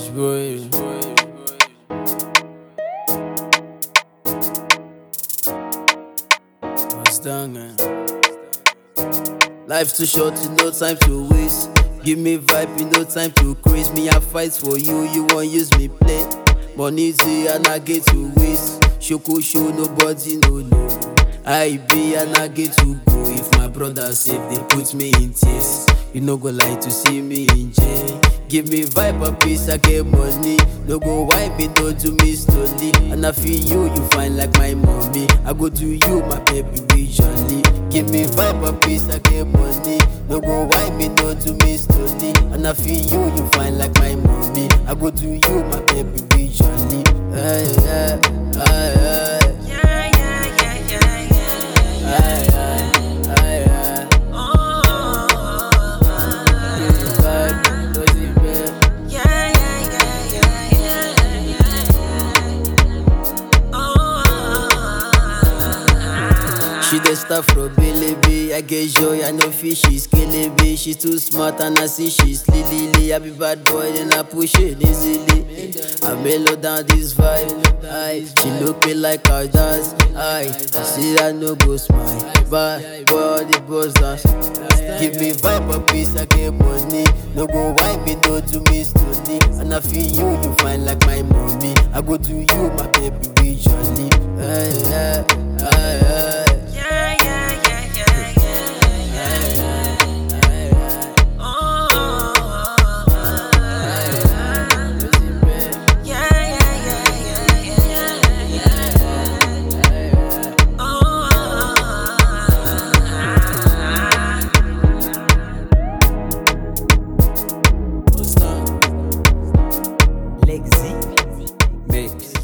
boy. What's done, man? Life's too short, no time to waste. Give me vibe, no time to craze. Me, I fight for you, you won't use me play. Money easy and I get to waste. Shoko show, nobody no. I be and I get to go. If my brother safe, they put me in tears. You no go lie to see me in jail. Give me vibe and peace, I get money. No go wipe me, no do me slowly. And I feel you fine like my mommy. I go to you, my baby, visually. Give me vibe and peace, I get money. No go wipe me, no do me slowly. And I feel you fine like my mommy. I go to you, my baby, visually. Hey, hey, hey, hey. She the stuff from Billy. I get joy, I know fish, she's killing me. She's too smart and I see she's lily. I be bad boy, then I push it easily. I mellow down this vibe. Aye. She look me like her dance. Aye. I see I no go smile. But boy, all the boys dance. Give me vibe and peace, I get money. No go wipe me, no do me slowly. And I feel you fine like my mommy. I go to you, my baby, visually. Hey, hey, hey, hey. Lexi Mix.